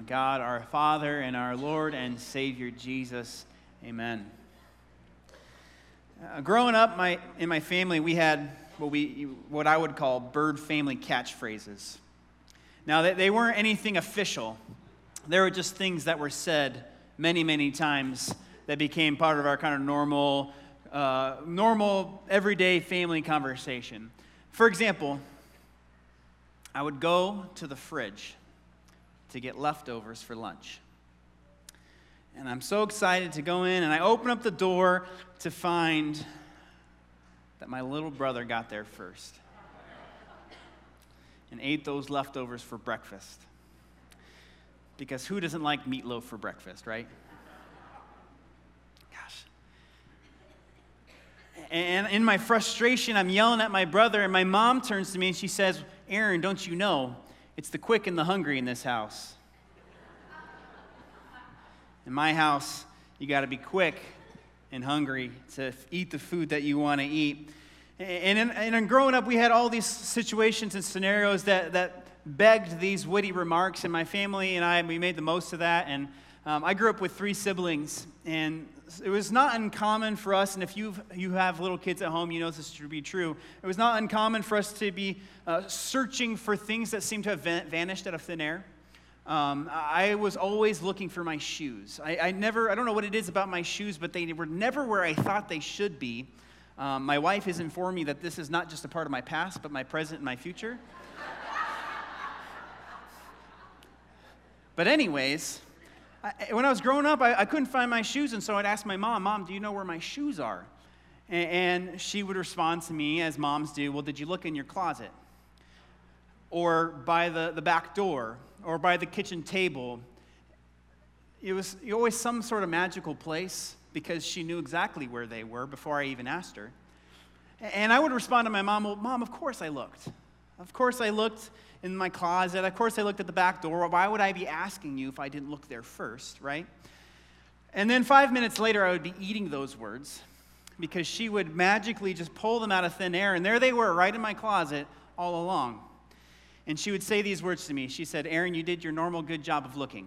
God our Father and our Lord and Savior Jesus. Amen. Growing up in my family, we had what I would call bird family catchphrases. Now, they weren't anything official. They were just things that were said many, many times that became part of our kind of normal, everyday family conversation. For example, I would go to the fridge to get leftovers for lunch. And I'm so excited to go in, and I open up the door to find that my little brother got there first and ate those leftovers for breakfast. Because who doesn't like meatloaf for breakfast, right? Gosh. And in my frustration, I'm yelling at my brother, and my mom turns to me and she says, "Aaron, don't you know, it's the quick and the hungry in this house." In my house, you got to be quick and hungry to eat the food that you want to eat. And growing up, we had all these situations and scenarios that begged these witty remarks, and my family and we made the most of that. And I grew up with 3 siblings, and it was not uncommon for us, and if you have little kids at home, you know this to be true. It was not uncommon for us to be searching for things that seemed to have vanished out of thin air. I was always looking for my shoes. I don't know what it is about my shoes, but they were never where I thought they should be. My wife has informed me that this is not just a part of my past, but my present and my future. But anyways, when I was growing up, I couldn't find my shoes, and so I'd ask my mom, "Mom, do you know where my shoes are?" And she would respond to me, as moms do, "Well, did you look in your closet? Or by the back door? Or by the kitchen table?" It was always some sort of magical place because she knew exactly where they were before I even asked her. And I would respond to my mom, "Well, Mom, of course I looked. Of course I looked in my closet. Of course I looked at the back door. Why would I be asking you if I didn't look there first, right?" And then 5 minutes later, I would be eating those words because she would magically just pull them out of thin air, and there they were right in my closet all along. And she would say these words to me. She said, "Aaron, you did your normal good job of looking."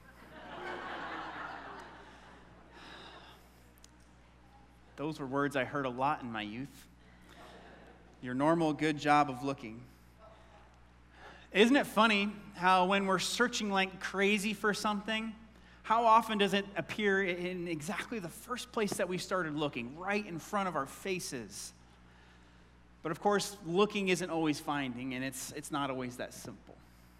Those were words I heard a lot in my youth. Your normal good job of looking. Isn't it funny how when we're searching like crazy for something, how often does it appear in exactly the first place that we started looking, right in front of our faces? But of course, looking isn't always finding, and it's not always that simple.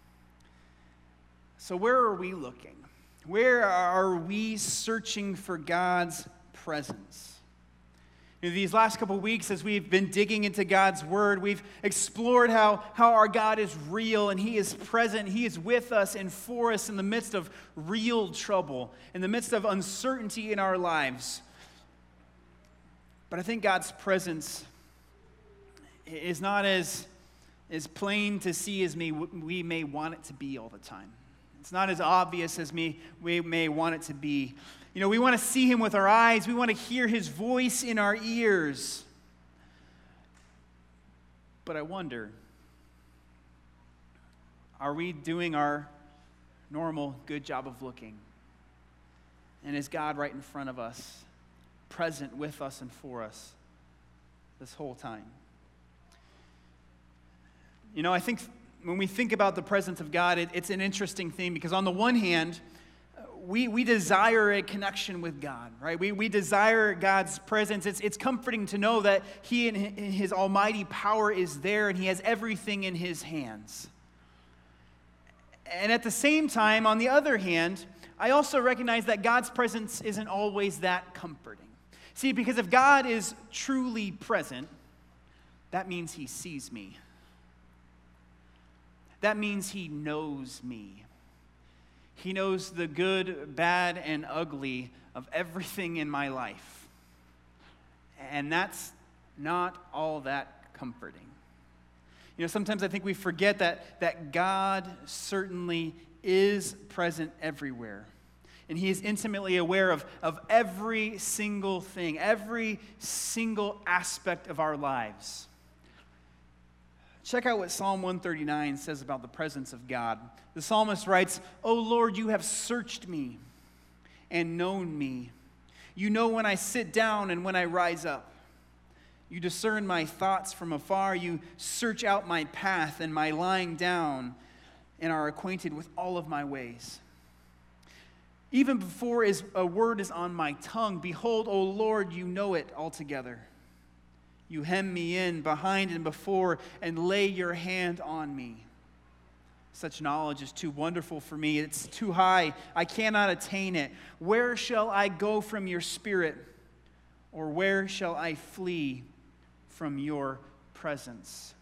So where are we looking? Where are we searching for God's presence? These last couple weeks, as we've been digging into God's Word, we've explored how our God is real, and He is present. He is with us and for us in the midst of real trouble, in the midst of uncertainty in our lives. But I think God's presence is not as plain to see as we may want it to be all the time. It's not as obvious as we may want it to be. We want to see Him with our eyes. We want to hear His voice in our ears. But I wonder, are we doing our normal good job of looking? And is God right in front of us, present with us and for us this whole time? I think when we think about the presence of God, it's an interesting thing because on the one hand, we desire a connection with God, right? We desire God's presence. It's comforting to know that He in His almighty power is there and He has everything in His hands. And at the same time, on the other hand, I also recognize that God's presence isn't always that comforting. See, because if God is truly present, that means He sees me. That means He knows me. He knows the good, bad, and ugly of everything in my life. And that's not all that comforting. Sometimes I think we forget that God certainly is present everywhere. And He is intimately aware of every single thing, every single aspect of our lives. Check out what Psalm 139 says about the presence of God. The psalmist writes, "O Lord, you have searched me and known me. You know when I sit down and when I rise up. You discern my thoughts from afar. You search out my path and my lying down and are acquainted with all of my ways. Even before a word is on my tongue, behold, O Lord, you know it altogether. You hem me in behind and before and lay your hand on me. Such knowledge is too wonderful for me. It's too high. I cannot attain it. Where shall I go from your spirit? Or where shall I flee from your presence?"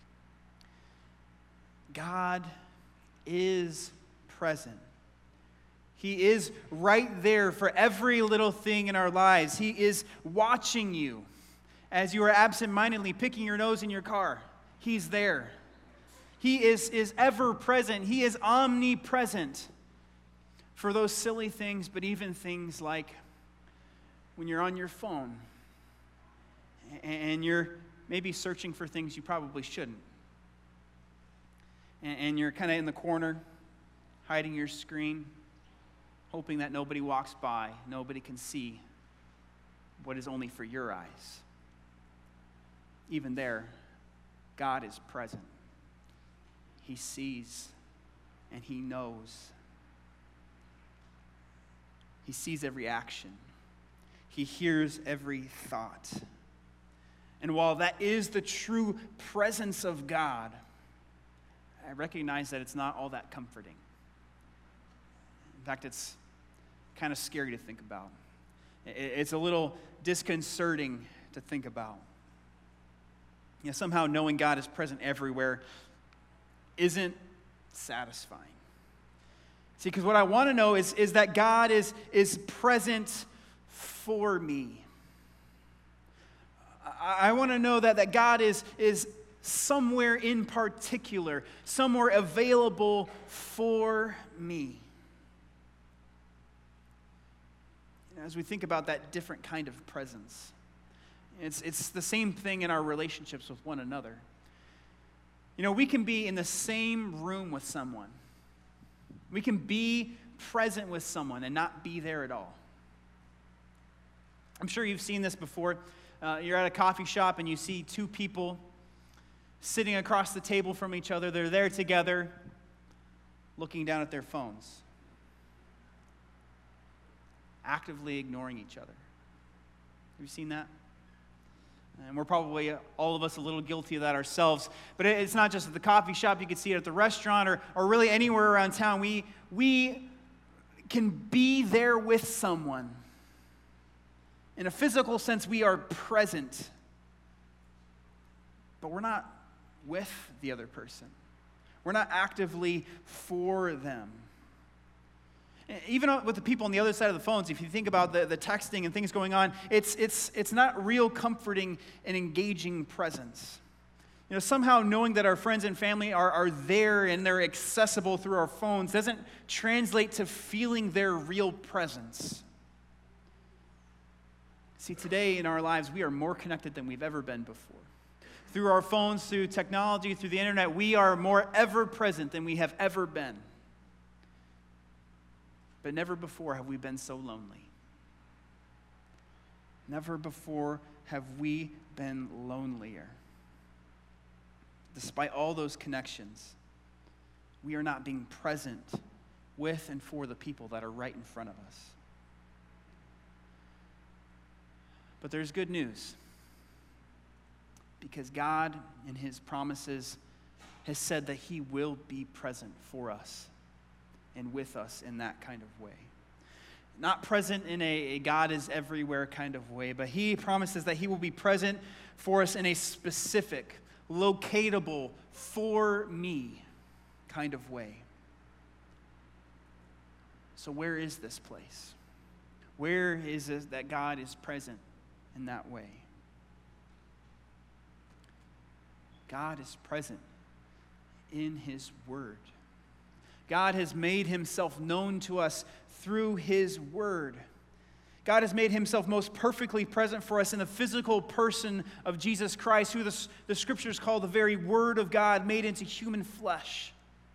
God is present. He is right there for every little thing in our lives. He is watching you as you are absentmindedly picking your nose in your car. He's there. He is ever present. He is omnipresent for those silly things, but even things like when you're on your phone and you're maybe searching for things you probably shouldn't. And you're kind of in the corner, hiding your screen, hoping that nobody walks by, nobody can see what is only for your eyes. Even there, God is present. He sees and he knows. He sees every action. He hears every thought. And while that is the true presence of God, I recognize that it's not all that comforting. In fact, it's kind of scary to think about. It's a little disconcerting to think about. You know, somehow knowing God is present everywhere isn't satisfying. See, because what I want to know is that God is present for me. I want to know that God is somewhere in particular, somewhere available for me. As we think about that different kind of presence, it's the same thing in our relationships with one another. You know, we can be in the same room with someone. We can be present with someone and not be there at all. I'm sure you've seen this before. You're at a coffee shop and you see two people sitting across the table from each other. They're there together, looking down at their phones, actively ignoring each other. Have you seen that? And we're probably, all of us, a little guilty of that ourselves. But it's not just at the coffee shop. You can see it at the restaurant or really anywhere around town. We can be there with someone. In a physical sense, we are present. But we're not with the other person. We're not actively for them. Even with the people on the other side of the phones, if you think about the texting and things going on, it's not real comforting and engaging presence. You know, somehow knowing that our friends and family are there and they're accessible through our phones doesn't translate to feeling their real presence. See, today in our lives, we are more connected than we've ever been before. Through our phones, through technology, through the internet, we are more ever present than we have ever been. But never before have we been so lonely. Never before have we been lonelier. Despite all those connections, we are not being present with and for the people that are right in front of us. But there's good news. Because God, in his promises, has said that he will be present for us and with us in that kind of way. Not present in a God is everywhere kind of way, but he promises that he will be present for us in a specific, locatable, for me kind of way. So where is this place? Where is it that God is present in that way? God is present in his word. God has made himself known to us through his word. God has made himself most perfectly present for us in the physical person of Jesus Christ, who the scriptures call the very Word of God made into human flesh.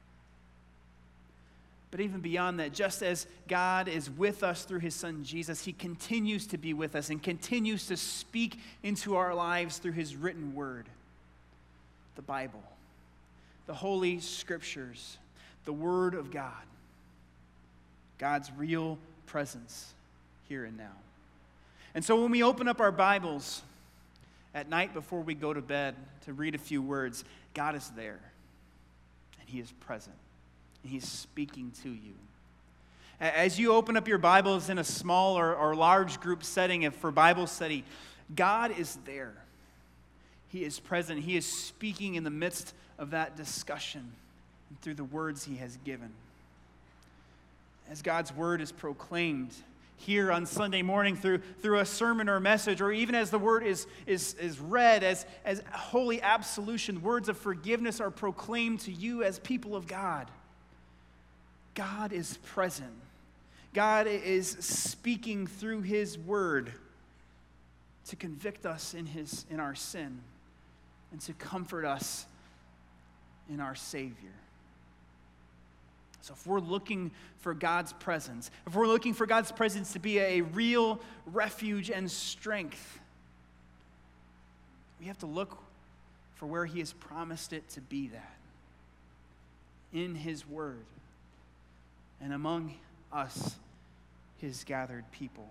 But even beyond that, just as God is with us through his Son Jesus, he continues to be with us and continues to speak into our lives through his written word, the Bible, the Holy Scriptures, the Word of God, God's real presence here and now. And so when we open up our Bibles at night before we go to bed to read a few words, God is there, and he is present, and he's speaking to you. As you open up your Bibles in a small or large group setting for Bible study, God is there. He is present. He is speaking in the midst of that discussion and through the words he has given. As God's word is proclaimed here on Sunday morning through a sermon or a message, or even as the word is read as holy absolution, words of forgiveness are proclaimed to you as people of God. God is present. God is speaking through his word to convict us in our sin and to comfort us in our Savior. So if we're looking for God's presence, if we're looking for God's presence to be a real refuge and strength, we have to look for where he has promised it to be that. In his word and among us, his gathered people.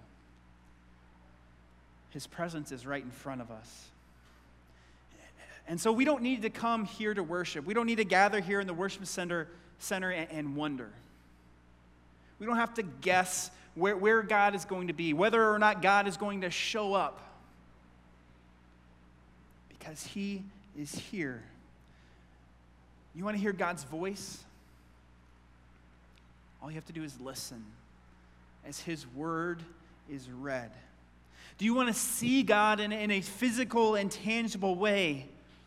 His presence is right in front of us. And so we don't need to come here to worship. We don't need to gather here in the worship center and wonder. We don't have to guess where God is going to be, whether or not God is going to show up. Because he is here. You want to hear God's voice? All you have to do is listen as his word is read. Do you want to see God in a physical and tangible way?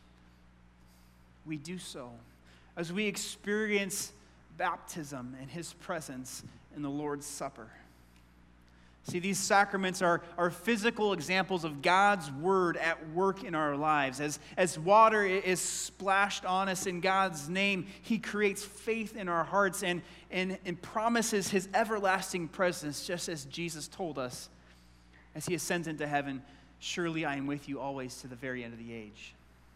We do so as we experience baptism and his presence in the Lord's Supper. See, these sacraments are physical examples of God's word at work in our lives. As water is splashed on us in God's name, he creates faith in our hearts and promises his everlasting presence, just as Jesus told us as he ascends into heaven, surely I am with you always to the very end of the age.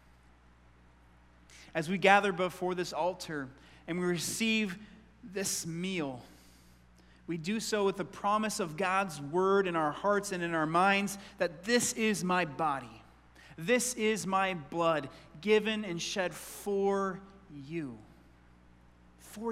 As we gather before this altar and we receive this meal, we do so with the promise of God's word in our hearts and in our minds that this is my body, this is my blood, given and shed for you, for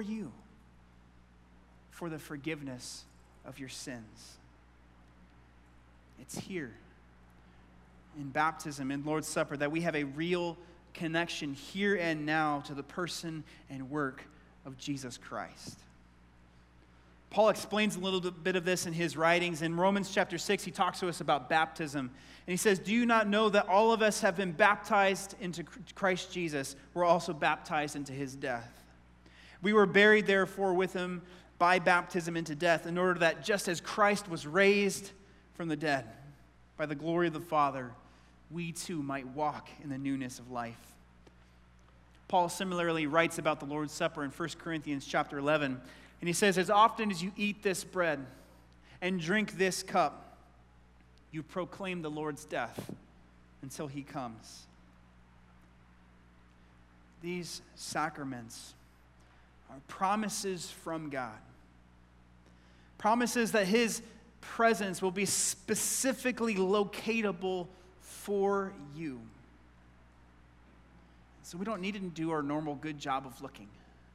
the forgiveness of your sins. It's here in baptism, in Lord's Supper, that we have a real connection here and now to the person and work of Jesus Christ. Paul explains a little bit of this in his writings. In Romans chapter 6, he talks to us about baptism. And he says, do you not know that all of us have been baptized into Christ Jesus? We're also baptized into his death. We were buried, therefore, with him by baptism into death, in order that just as Christ was raised from the dead by the glory of the Father, we too might walk in the newness of life. Paul similarly writes about the Lord's Supper in 1 Corinthians chapter 11. And he says, as often as you eat this bread and drink this cup, you proclaim the Lord's death until he comes. These sacraments are promises from God. Promises that his presence will be specifically locatable for you. So we don't need to do our normal good job of looking,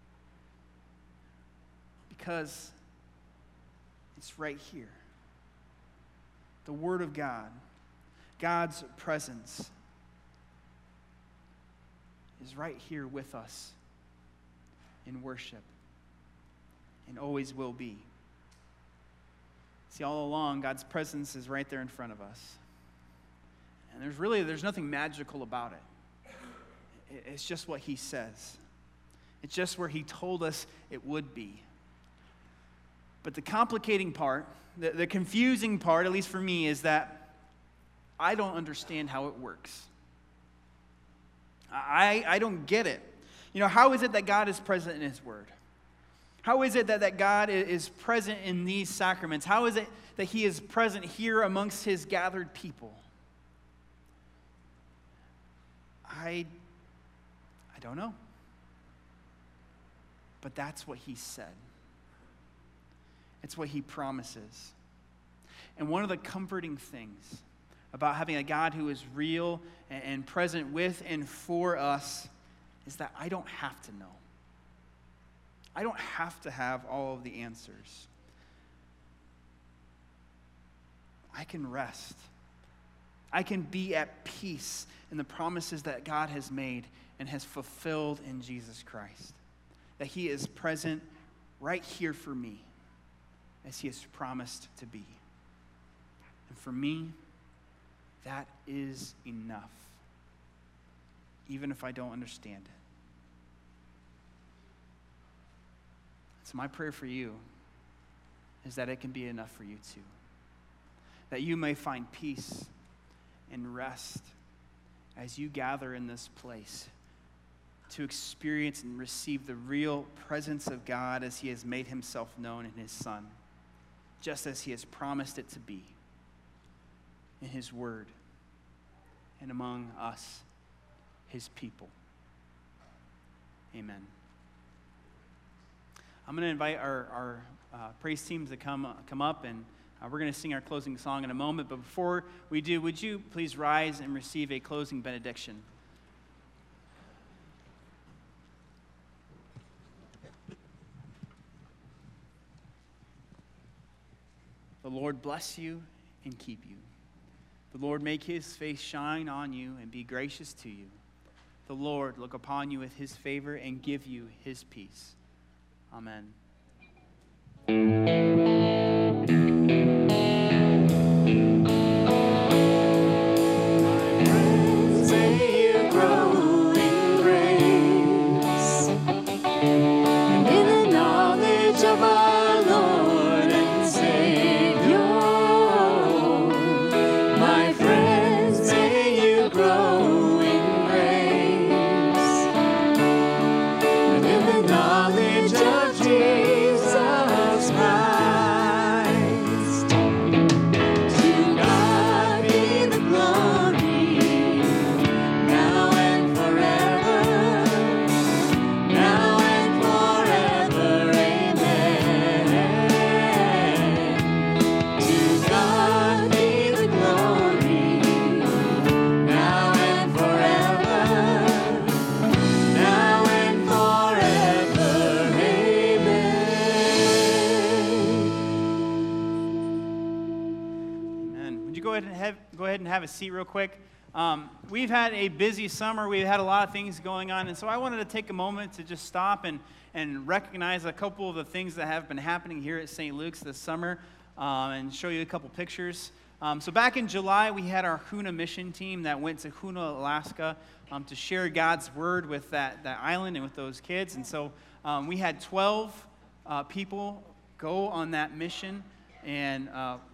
because it's right here. The Word of God, God's presence, is right here with us in worship and always will be. See, all along, God's presence is right there in front of us. And there's nothing magical about it. It's just what he says. It's just where he told us it would be. But the complicating part, the confusing part, at least for me, is that I don't understand how it works. I don't get it. How is it that God is present in His Word? How is it that God is present in these sacraments? How is it that He is present here amongst His gathered people? I don't know. But that's what He said. It's what He promises. And one of the comforting things about having a God who is real and present with and for us is that I don't have to know. I don't have to have all of the answers. I can rest. I can be at peace in the promises that God has made and has fulfilled in Jesus Christ. That He is present right here for me as He has promised to be. And for me, that is enough, even if I don't understand it. So my prayer for you is that it can be enough for you too. That you may find peace and rest as you gather in this place to experience and receive the real presence of God as He has made Himself known in His Son, just as He has promised it to be in His Word and among us, His people. Amen. I'm going to invite our praise teams to come up, and we're going to sing our closing song in a moment. But before we do, would you please rise and receive a closing benediction? The Lord bless you and keep you. The Lord make His face shine on you and be gracious to you. The Lord look upon you with His favor and give you His peace. Amen. Go ahead and have a seat real quick. We've had a busy summer. We've had a lot of things going on, and so I wanted to take a moment to just stop and recognize a couple of the things that have been happening here at St. Luke's this summer and show you a couple pictures. So back in July, we had our Hoonah mission team that went to Hoonah, Alaska to share God's word with that island and with those kids. And so we had 12 people go on that mission, and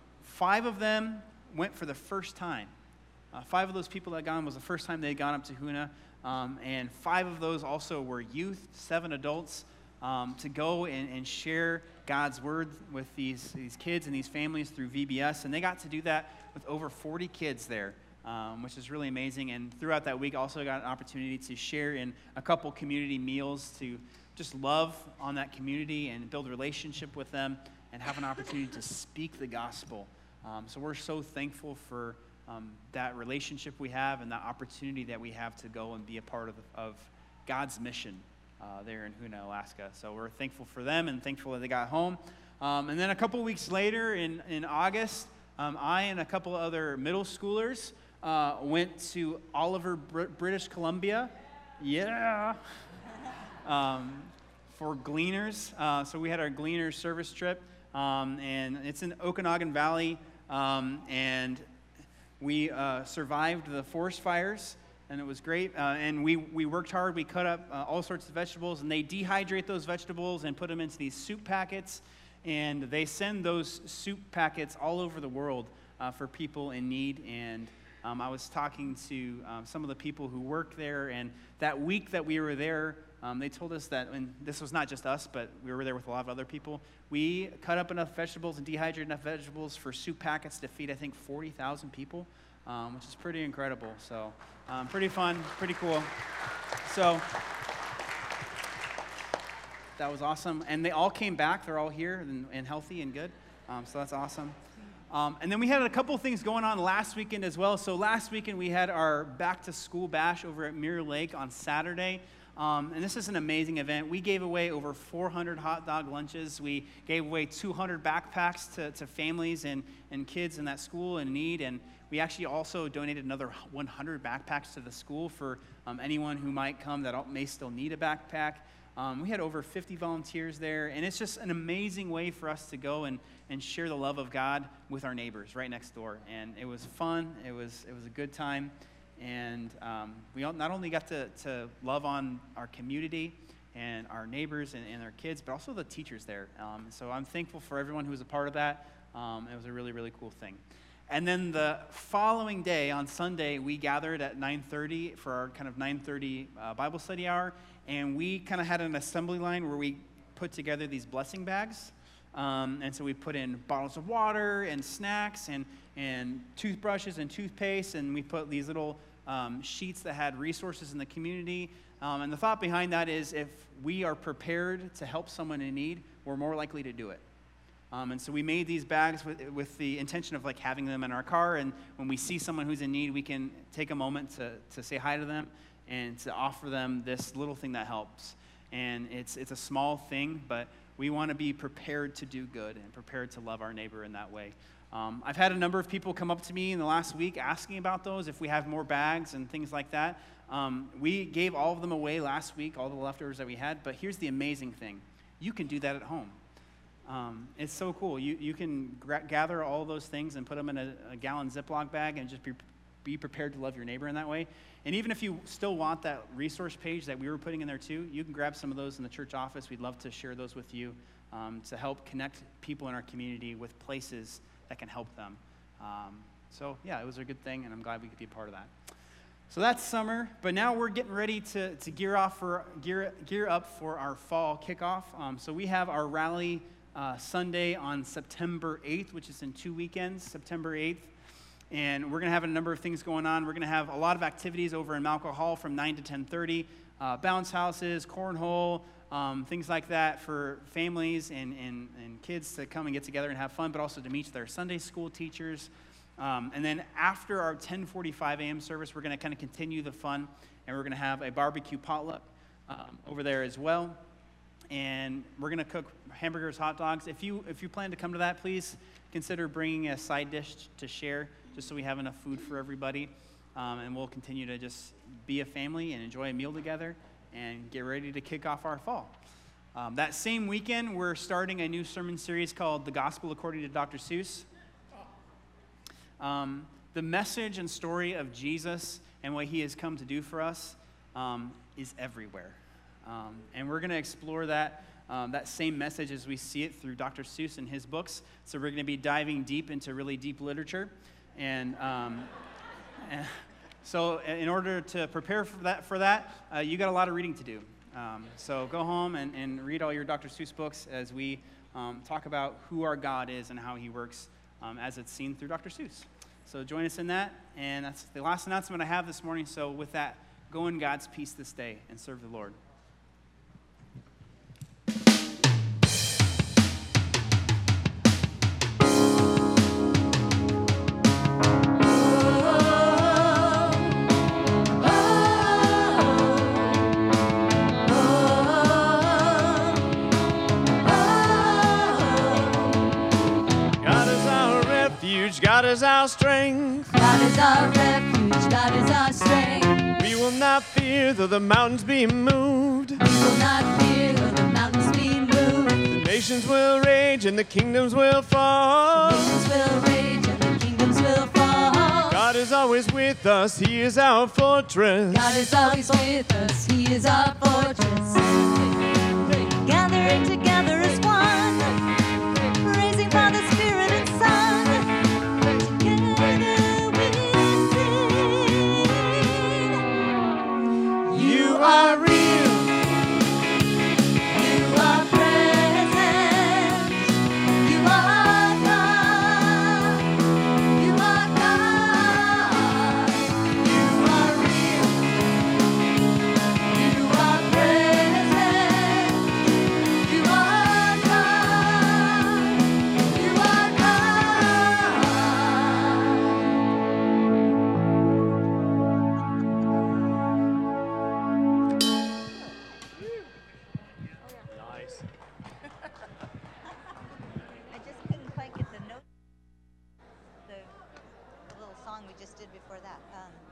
5 of them went for the first time. 5 of those people that gone was the first time they had gone up to Hoonah, and 5 of those also were youth, 7 adults, to go and share God's word with these kids and these families through VBS, and they got to do that with over 40 kids there, which is really amazing. And throughout that week, also got an opportunity to share in a couple community meals to just love on that community and build a relationship with them and have an opportunity to speak the gospel. So we're so thankful for that relationship we have and that opportunity that we have to go and be a part of God's mission there in Hoonah, Alaska. So we're thankful for them and thankful that they got home. And then a couple weeks later in August, I and a couple other middle schoolers went to Oliver, British Columbia. Yeah. For Gleaners. So we had our Gleaners service trip, and it's in Okanagan Valley. And we survived the forest fires, and it was great. And we worked hard. We cut up all sorts of vegetables, and they dehydrate those vegetables and put them into these soup packets. And they send those soup packets all over the world for people in need. And I was talking to some of the people who work there, and that week that we were there, they told us that, and this was not just us, but we were there with a lot of other people, we cut up enough vegetables and dehydrated enough vegetables for soup packets to feed, I think, 40,000 people, which is pretty incredible. So pretty fun, pretty cool. So that was awesome. And they all came back. They're all here and healthy and good. So that's awesome. And then we had a couple of things going on last weekend as well. So last weekend we had our back to school bash over at Mirror Lake on Saturday. And this is an amazing event. We gave away over 400 hot dog lunches. We gave away 200 backpacks to families and kids in that school in need. And we actually also donated another 100 backpacks to the school for anyone who might come that may still need a backpack. We had over 50 volunteers there, and it's just an amazing way for us to go and share the love of God with our neighbors right next door. And it was fun. It was a good time. And we not only got to love on our community and our neighbors and our kids, but also the teachers there. So I'm thankful for everyone who was a part of that. It was a really, really cool thing. And then the following day, on Sunday, we gathered at 9:30 for our kind of 9:30 Bible study hour, and we kind of had an assembly line where we put together these blessing bags. And so we put in bottles of water and snacks and toothbrushes and toothpaste, and we put these little sheets that had resources in the community. And the thought behind that is if we are prepared to help someone in need, we're more likely to do it. And so we made these bags with the intention of like having them in our car, and when we see someone who's in need, we can take a moment to say hi to them and to offer them this little thing that helps. And it's a small thing, but we want to be prepared to do good and prepared to love our neighbor in that way. I've had a number of people come up to me in the last week asking about those, if we have more bags and things like that. We gave all of them away last week, all the leftovers that we had, but here's the amazing thing. You can do that at home. It's so cool. You can gather all those things and put them in a gallon Ziploc bag and just be prepared to love your neighbor in that way. And even if you still want that resource page that we were putting in there too, you can grab some of those in the church office. We'd love to share those with you to help connect people in our community with places that can help them. So yeah, it was a good thing, and I'm glad we could be a part of that. So that's summer, but now we're getting ready to gear up for our fall kickoff. So we have our rally Sunday on September 8th, which is in 2 weekends, September 8th. And we're going to have a number of things going on. We're going to have a lot of activities over in Malco Hall from 9 to 10:30, bounce houses, cornhole, things like that for families and kids to come and get together and have fun, but also to meet their Sunday school teachers. And then after our 10:45 a.m. service, we're going to kind of continue the fun, and we're going to have a barbecue potluck over there as well. And we're going to cook hamburgers, hot dogs. If you plan to come to that, please consider bringing a side dish to share, just so we have enough food for everybody. And we'll continue to just be a family and enjoy a meal together and get ready to kick off our fall. That same weekend, we're starting a new sermon series called The Gospel According to Dr. Seuss. The message and story of Jesus and what he has come to do for us is everywhere. And we're going to explore that same message as we see it through Dr. Seuss and his books. So we're going to be diving deep into really deep literature. And so in order to prepare for that, you got a lot of reading to do. So go home and read all your Dr. Seuss books as we talk about who our God is and how he works as it's seen through Dr. Seuss. So join us in that. And that's the last announcement I have this morning. So with that, go in God's peace this day and serve the Lord. God is our strength. God is our refuge. God is our strength. We will not fear though the mountains be moved. We will not fear though the mountains be moved. The nations will rage and the kingdoms will fall. The nations will rage and the kingdoms will fall. God is always with us. He is our fortress. God is always with us. He is our fortress. Gathering together as one. we just did before that.